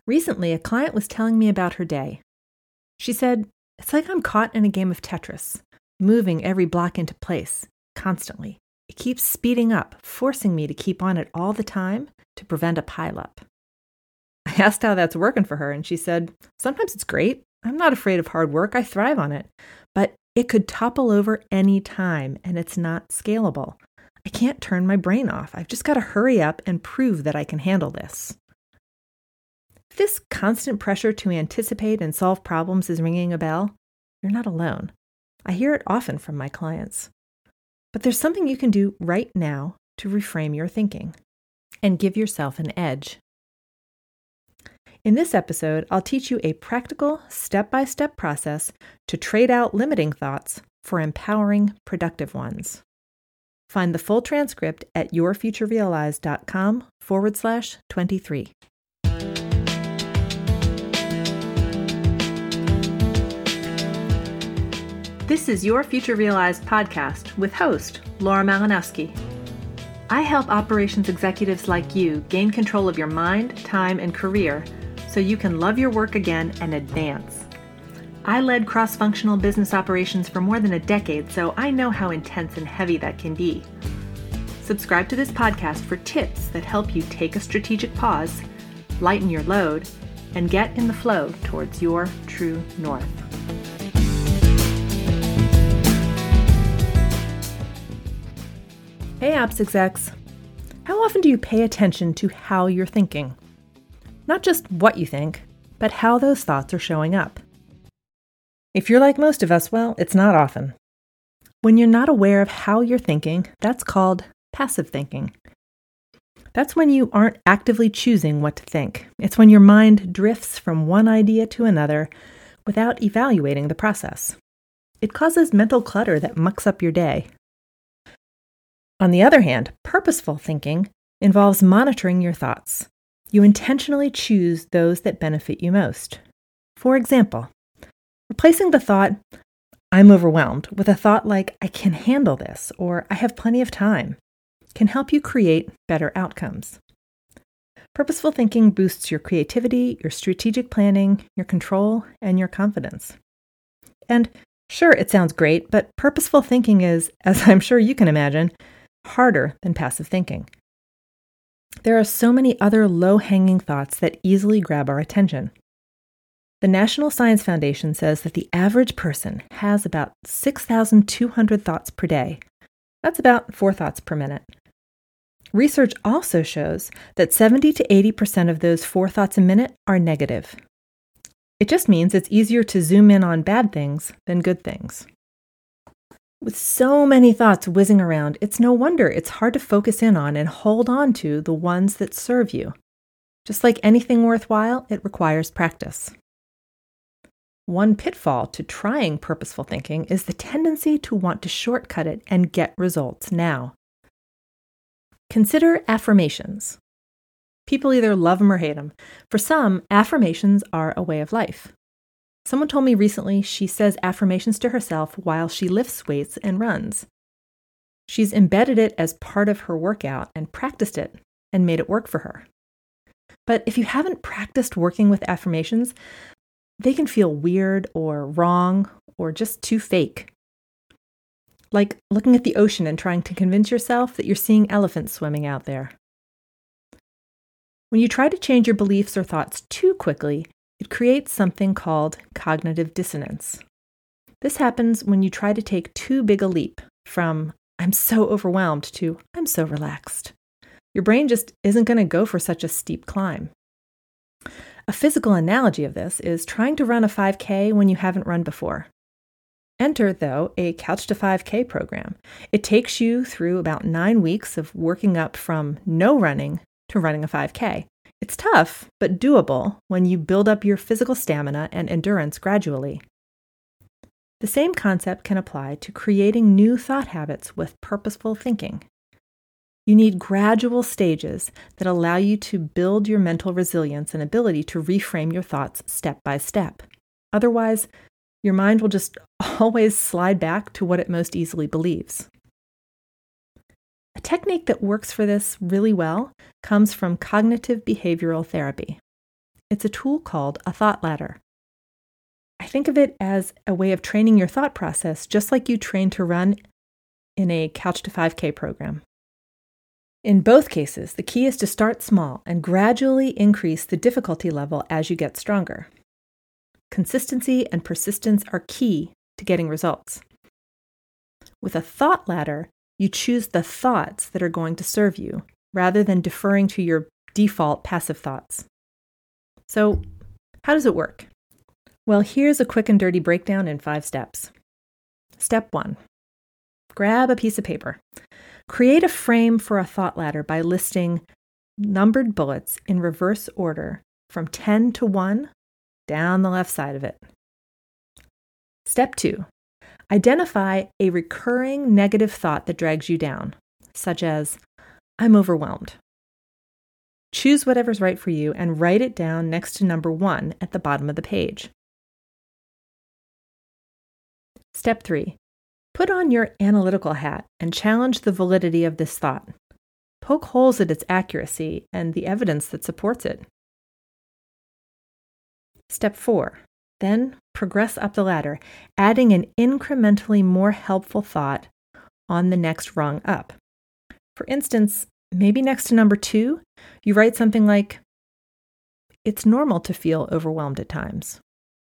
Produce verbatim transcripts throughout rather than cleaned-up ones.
Recently, a client was telling me about her day. She said, "It's like I'm caught in a game of Tetris, moving every block into place, constantly. It keeps speeding up, forcing me to keep on it all the time to prevent a pileup." I asked how that's working for her, and she said, "Sometimes it's great. I'm not afraid of hard work. I thrive on it. But it could topple over any time, and it's not scalable. I can't turn my brain off. I've just got to hurry up and prove that I can handle this." If this constant pressure to anticipate and solve problems is ringing a bell, you're not alone. I hear it often from my clients. But there's something you can do right now to reframe your thinking and give yourself an edge. In this episode, I'll teach you a practical, step-by-step process to trade out limiting thoughts for empowering, productive ones. Find the full transcript at yourfuturerealized.com forward slash 23. This is Your Future Realized podcast with host Laura Malinowski. I help operations executives like you gain control of your mind, time, and career so you can love your work again and advance. I led cross-functional business operations for more than a decade, so I know how intense and heavy that can be. Subscribe to this podcast for tips that help you take a strategic pause, lighten your load, and get in the flow towards your true north. Hey Ops execs, how often do you pay attention to how you're thinking? Not just what you think, but how those thoughts are showing up. If you're like most of us, well, it's not often. When you're not aware of how you're thinking, that's called passive thinking. That's when you aren't actively choosing what to think. It's when your mind drifts from one idea to another without evaluating the process. It causes mental clutter that mucks up your day. On the other hand, purposeful thinking involves monitoring your thoughts. You intentionally choose those that benefit you most. For example, replacing the thought, "I'm overwhelmed," with a thought like, "I can handle this," or "I have plenty of time," can help you create better outcomes. Purposeful thinking boosts your creativity, your strategic planning, your control, and your confidence. And sure, it sounds great, but purposeful thinking is, as I'm sure you can imagine, harder than passive thinking. There are so many other low-hanging thoughts that easily grab our attention. The National Science Foundation says that the average person has about six thousand two hundred thoughts per day. That's about four thoughts per minute. Research also shows that seventy to eighty percent of those four thoughts a minute are negative. It just means it's easier to zoom in on bad things than good things. With so many thoughts whizzing around, it's no wonder it's hard to focus in on and hold on to the ones that serve you. Just like anything worthwhile, it requires practice. One pitfall to trying purposeful thinking is the tendency to want to shortcut it and get results now. Consider affirmations. People either love them or hate them. For some, affirmations are a way of life. Someone told me recently she says affirmations to herself while she lifts weights and runs. She's embedded it as part of her workout and practiced it and made it work for her. But if you haven't practiced working with affirmations, they can feel weird or wrong or just too fake. Like looking at the ocean and trying to convince yourself that you're seeing elephants swimming out there. When you try to change your beliefs or thoughts too quickly, it creates something called cognitive dissonance. This happens when you try to take too big a leap from "I'm so overwhelmed" to "I'm so relaxed." Your brain just isn't going to go for such a steep climb. A physical analogy of this is trying to run a five K when you haven't run before. Enter, though, a Couch to five K program. It takes you through about nine weeks of working up from no running to running a five K. It's tough, but doable when you build up your physical stamina and endurance gradually. The same concept can apply to creating new thought habits with purposeful thinking. You need gradual stages that allow you to build your mental resilience and ability to reframe your thoughts step by step. Otherwise, your mind will just always slide back to what it most easily believes. A technique that works for this really well comes from cognitive behavioral therapy. It's a tool called a thought ladder. I think of it as a way of training your thought process, just like you train to run in a Couch to five K program. In both cases, the key is to start small and gradually increase the difficulty level as you get stronger. Consistency and persistence are key to getting results. With a thought ladder, you choose the thoughts that are going to serve you, rather than deferring to your default passive thoughts. So, how does it work? Well, here's a quick and dirty breakdown in five steps. Step one, grab a piece of paper. Create a frame for a thought ladder by listing numbered bullets in reverse order from ten to one down the left side of it. Step two, identify a recurring negative thought that drags you down, such as, I'm overwhelmed. Choose whatever's right for you and write it down next to number one at the bottom of the page. Step three, put on your analytical hat and challenge the validity of this thought. Poke holes at its accuracy and the evidence that supports it. Step four, then progress up the ladder, adding an incrementally more helpful thought on the next rung up. For instance, maybe next to number two, you write something like, it's normal to feel overwhelmed at times.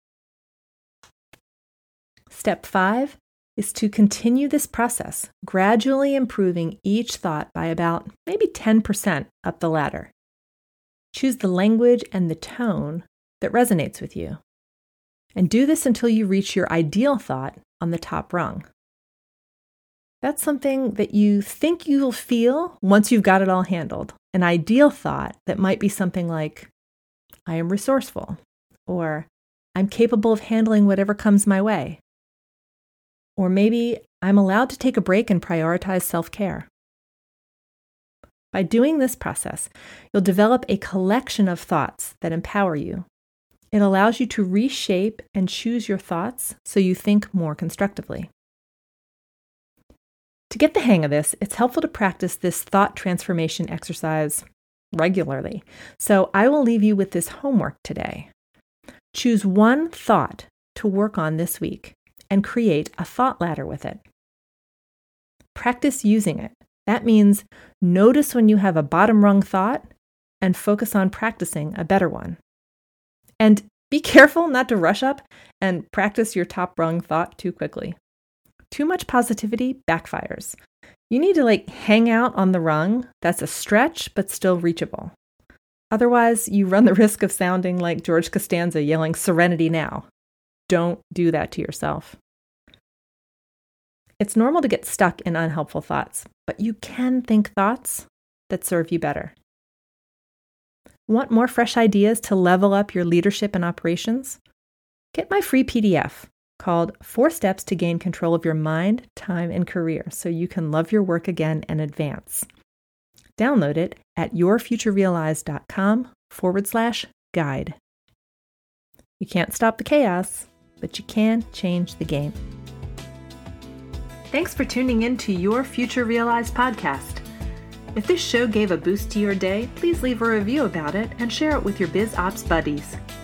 Step five is to continue this process, gradually improving each thought by about maybe ten percent up the ladder. Choose the language and the tone that resonates with you. And do this until you reach your ideal thought on the top rung. That's something that you think you'll feel once you've got it all handled. An ideal thought that might be something like, I am resourceful, or I'm capable of handling whatever comes my way. Or maybe I'm allowed to take a break and prioritize self-care. By doing this process, you'll develop a collection of thoughts that empower you. It allows you to reshape and choose your thoughts so you think more constructively. To get the hang of this, it's helpful to practice this thought transformation exercise regularly. So I will leave you with this homework today. Choose one thought to work on this week and create a thought ladder with it. Practice using it. That means notice when you have a bottom rung thought and focus on practicing a better one. And be careful not to rush up and practice your top rung thought too quickly. Too much positivity backfires. You need to like hang out on the rung that's a stretch but still reachable. Otherwise, you run the risk of sounding like George Costanza yelling "Serenity now." Don't do that to yourself. It's normal to get stuck in unhelpful thoughts, but you can think thoughts that serve you better. Want more fresh ideas to level up your leadership and operations? Get my free P D F called Four Steps to Gain Control of Your Mind, Time, and Career so you can love your work again and advance. Download it at yourfuturerealized.com forward slash guide. You can't stop the chaos, but you can change the game. Thanks for tuning in to Your Future Realized podcast. If this show gave a boost to your day, please leave a review about it and share it with your biz ops buddies.